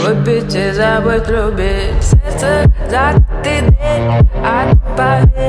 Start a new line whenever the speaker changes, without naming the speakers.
Выпить и забыть любить. Сердце закрытый дверь, а ты поверь.